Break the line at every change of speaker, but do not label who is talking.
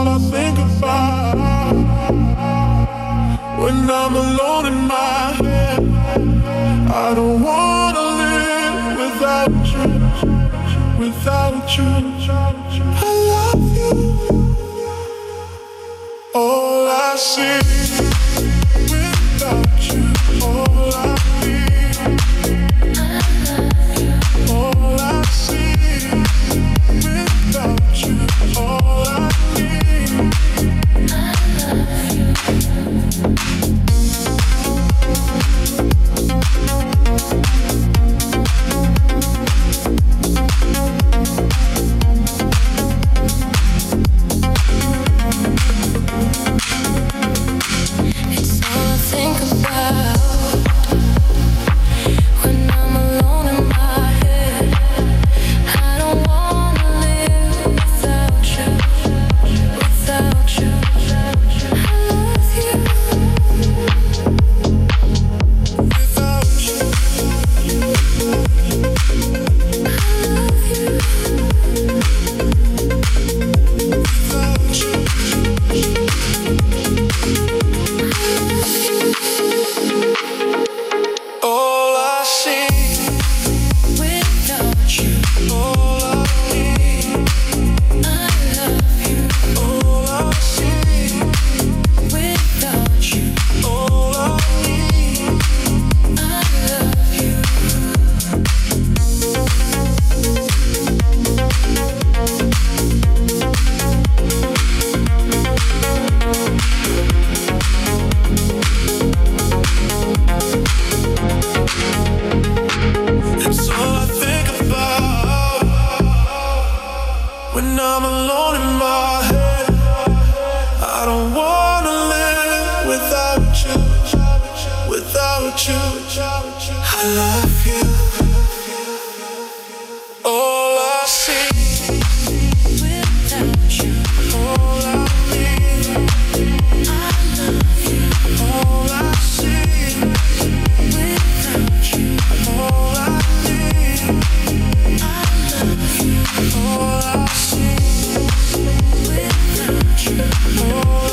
all I think about when I'm alone in my head. I don't wanna live without you, without you. I love you. All I see without you, all I need. All I see without you, all I need. When I'm alone in my head, I don't wanna live without you, without you. I love you. All I see without you, all I need. I love you. All I see without you, all I need. I love you. All I see without you, all